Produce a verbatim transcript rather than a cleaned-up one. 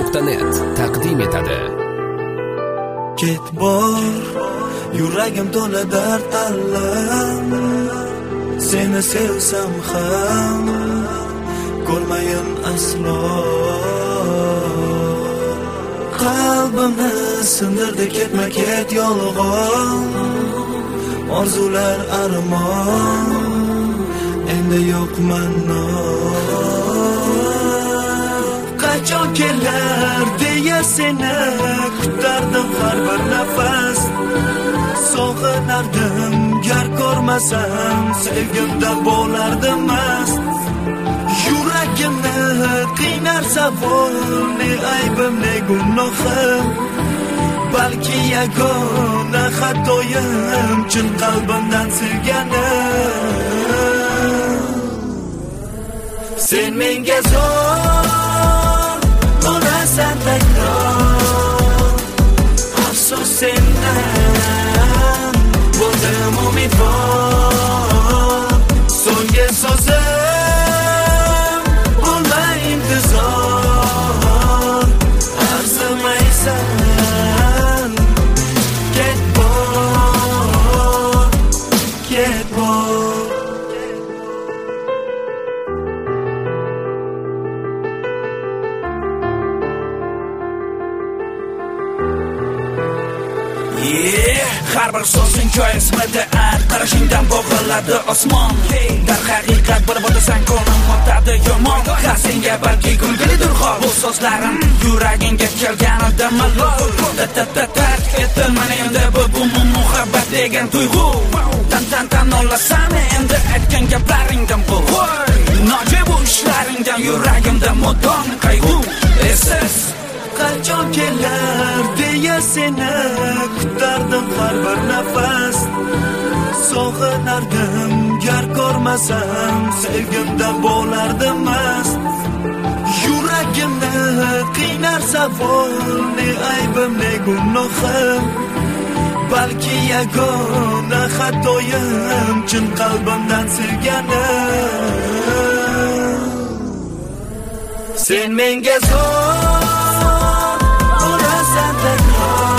nuqta net taqdim etadi. Ket bor, yuragim to'la dard alam. Seni sevsam ham ko'rmayin aslo. Qalbimni sindirdi ketma ket yolg'on. Orzular armon, endi yo'q manno. Qachon kelar deya seni kutardim har bir nafas. Sog'inardim gar ko'rmasam, sevgimda bo'lardim mast. Yuragimni qiynar savol, ne aybim ne gunohim. Balki yagona xatoyim, chin qalbimdan sevganim. Sen menga zo'r bo'lasan takror. Afsus sendan bo'ldim umidvor. So'nggi so'zim bo'lma intizor. Arzimaysan har bir so'zing ko'zimda ar qarashingdan bo'g'iladi osmon. Dar haqiqat bo'lib o'tasan ko'nglim o'tadi yomon. Ha senga balki kulgilidir hol bu so'zlarim yuragingga kelganida malol. Tark etilmani endi bu bu muhabbat degan tuyg'u. Tan tan tan olasan endi aytgan gaplaringdan bu. Nojo'ya bu ishlaringdan yuragimda mudom qayg'u. Esiz qachon kelar deya seni kutardim har bir nafas. Sog'inardim gar ko'rmasam, sevgimda bo'lardim mast. Yuragimni qiynar savol, ne aybim ne gunohim. Balki yagona xatoyim, chin qalbimdan sevganim. Sen menga zo'r bo'lasan takror.